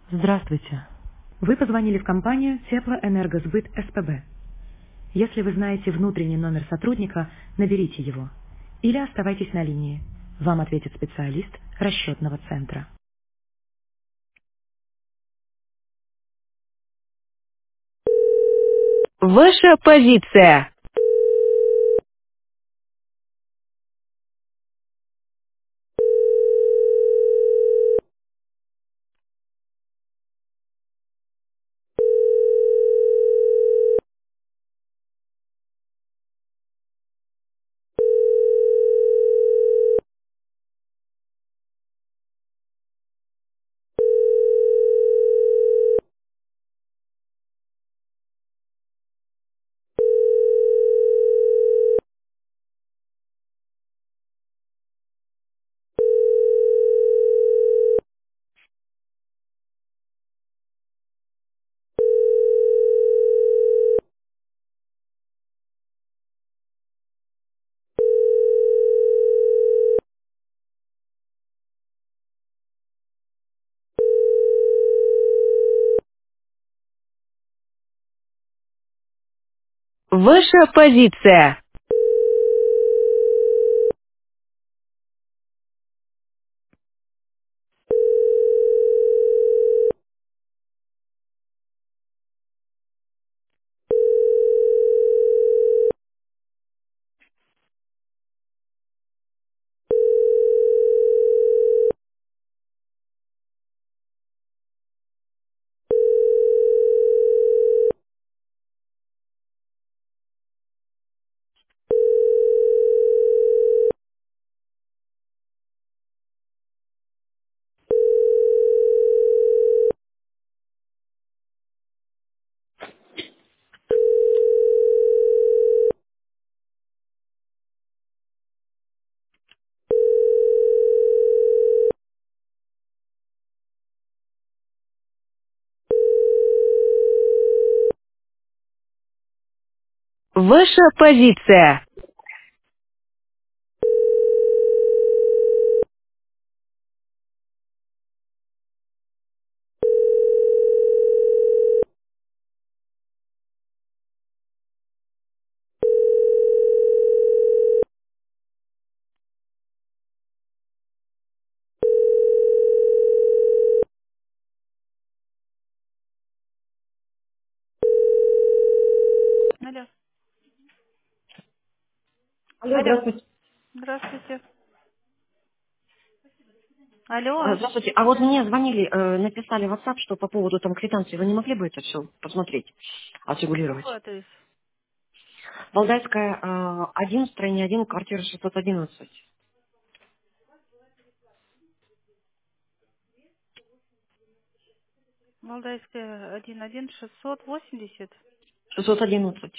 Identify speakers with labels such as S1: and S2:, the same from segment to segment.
S1: Здравствуйте. Вы позвонили в компанию Теплоэнергосбыт СПБ. Если вы знаете внутренний номер сотрудника, наберите его. Или оставайтесь на линии. Вам ответит специалист расчетного центра.
S2: Ваша позиция. Ваша позиция. Ваша позиция.
S3: Алло.
S2: Алло,
S3: Алло.
S2: здравствуйте.
S3: Здравствуйте. Алло.
S2: Здравствуйте. А вот мне звонили, написали в WhatsApp, что по поводу там квитанции. Вы не могли бы это все посмотреть, отрегулировать?
S3: Какой адрес?
S2: Валдайская, 1, строение 1, квартира 611.
S3: Молдавская 11680.
S2: 611.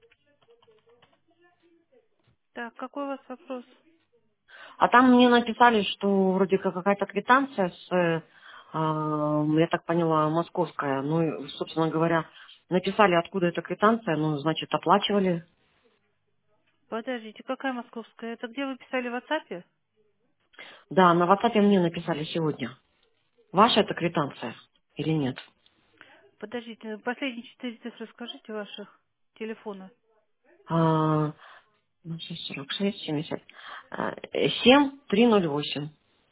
S3: Так, какой у вас вопрос?
S2: А там мне написали, что вроде как какая-то квитанция с, я так поняла, московская. Ну, и, собственно говоря, написали, откуда эта квитанция, ну, значит, оплачивали.
S3: Подождите, какая московская? Это где вы писали в WhatsApp?
S2: Да, на WhatsApp мне написали сегодня. Ваша это квитанция или нет?
S3: Подождите, последние 4 цифры скажите ваших телефона.
S2: 46, 70. 7308.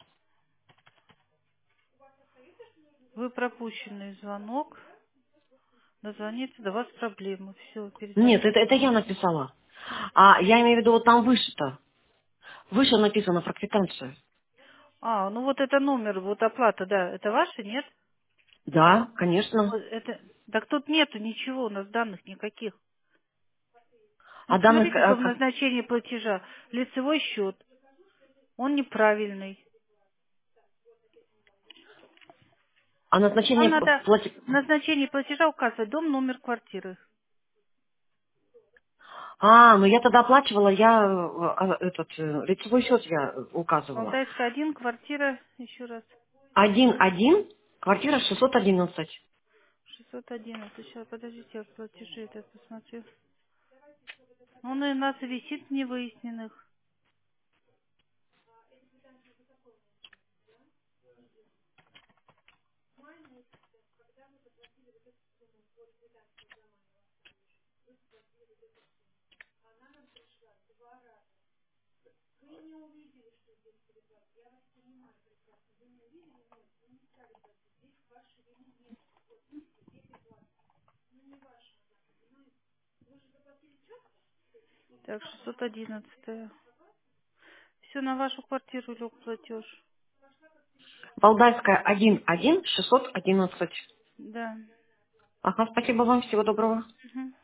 S3: Вы пропущенный звонок. Дозвониться, до вас проблемы. Все,
S2: Нет,
S3: перезвоните
S2: это я
S3: снова.
S2: написала. А я имею в виду, вот там выше-то. Выше написано про квитанцию.
S3: А, ну вот это номер, вот оплата, да. Это ваша, нет?
S2: Да, конечно.
S3: Вот это... Так тут нету ничего, у нас данных никаких. Ну,
S2: А данных,
S3: посмотрите в назначении платежа. Лицевой счет. Он неправильный.
S2: а
S3: Вам
S2: назначение
S3: надо
S2: плати...
S3: в назначении платежа указывать дом, номер квартиры.
S2: Ну я тогда оплачивала, лицевой счет я указывала.
S3: Алтайская 1, квартира, еще раз,
S2: 1-1, квартира 611.
S3: 611. Сейчас, подождите, я в платежи это посмотрю. Он у нас висит в невыясненных. Так, 611. Все, на вашу квартиру лег платеж.
S2: Валдайская 1-1, 611.
S3: Да.
S2: Ага, спасибо вам, всего доброго.
S3: Мгм.